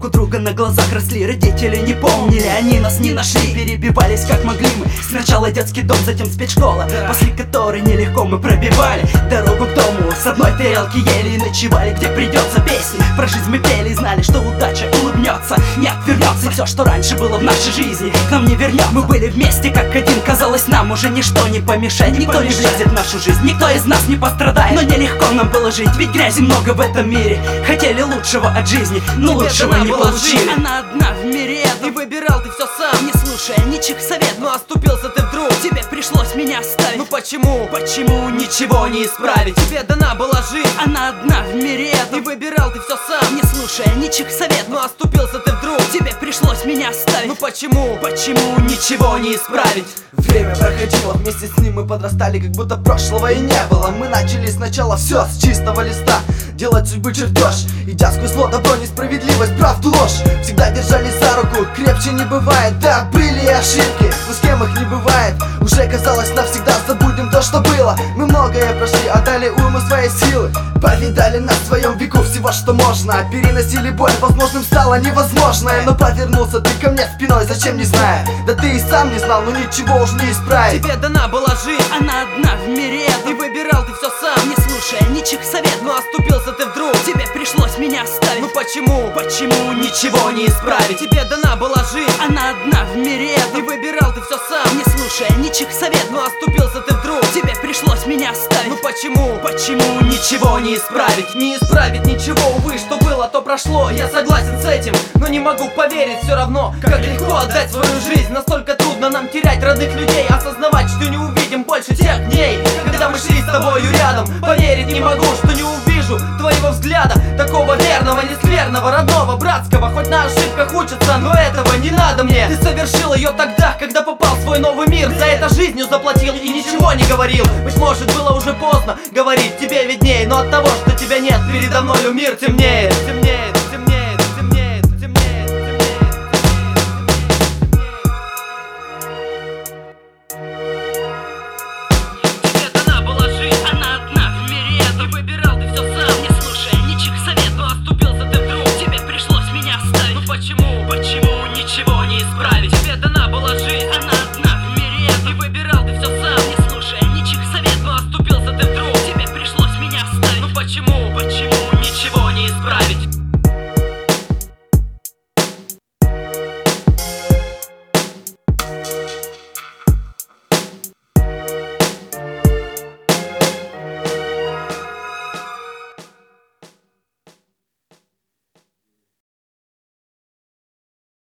у друга на глазах росли. Родители не помнили, они нас не нашли. Перебивались как могли мы. Сначала детский дом, затем спецшкола, после которой нелегко мы пробивали дорогу к дому. С одной тарелки ели и ночевали, где придется. Песни про жизнь мы пели и знали, что удача улыбнется, не отвернется. И все, что раньше было в нашей жизни, к нам не вернется. Мы были вместе как один, казалось, нам уже ничто не помешает. Никто не влезет в нашу жизнь, никто из нас не пострадает. Но нелегко нам было жить, ведь грязи много в этом мире. Хотели лучшего от жизни, но лучшего не получили. Она одна в мире этом, и выбирал ты все сам, не слушая ничьих советов. но оступился ты вдруг. Тебе пришлось меня оставить. Ну почему? Почему ничего не исправить? Тебе дана была жизнь, Она одна в мире и этом, выбирал ты все сам, не слушая ничьих советов. но оступился ты вдруг. Тебе пришлось меня оставить. Ну почему? Почему ничего не исправить? Время проходило, вместе с ним мы подрастали, как будто прошлого и не было. Мы начали сначала все с чистого листа, делать судьбы чертеж, идя сквозь зло, добро, несправедливость, правду, ложь. Всегда держались за руку, крепче не бывает. Да, были и ошибки, но с кем их не бывает. Уже казалось, навсегда забудем то, что было. Мы многое прошли, отдали уйму своей силы, повидали на своем веку всего, что можно. Переносили боль, возможным стало невозможное. Но повернулся ты ко мне спиной, зачем, не зная. Да ты и сам не знал, но ничего уж не исправить. Тебе дана была жизнь, Она одна в мире и этом, выбирал ты все сам, не слушая ничьих советов. но оступился ты вдруг. Тебе пришлось меня оставить. Ну почему? Почему ничего не исправить? Тебе дана была жизнь, Она одна в мире и этом, выбирал ты все сам, не слушая ничьих советов. но оступился ты вдруг. Тебе пришлось меня оставить. Ну почему? Почему ничего не исправить? Не исправить ничего, увы, что было, то прошло. Я согласен с этим, но не могу поверить все равно, как легко отдать свою жизнь. Настолько трудно нам терять родных людей, осознавать, что не увидим больше тех дней, когда мы шли с тобою рядом. Поверить не могу, что не увижу твоего взгляда, такого верного, нескверного, родного, братского. Хоть на ошибках учатся, но этого не надо мне. Ты совершил ее тогда, когда попал в свой новый мир. За это жизнью заплатил и ничего не говорил. Быть может, было уже поздно говорить, тебе видней, но от того, что тебя нет передо мною, мир темнеет, темнеет.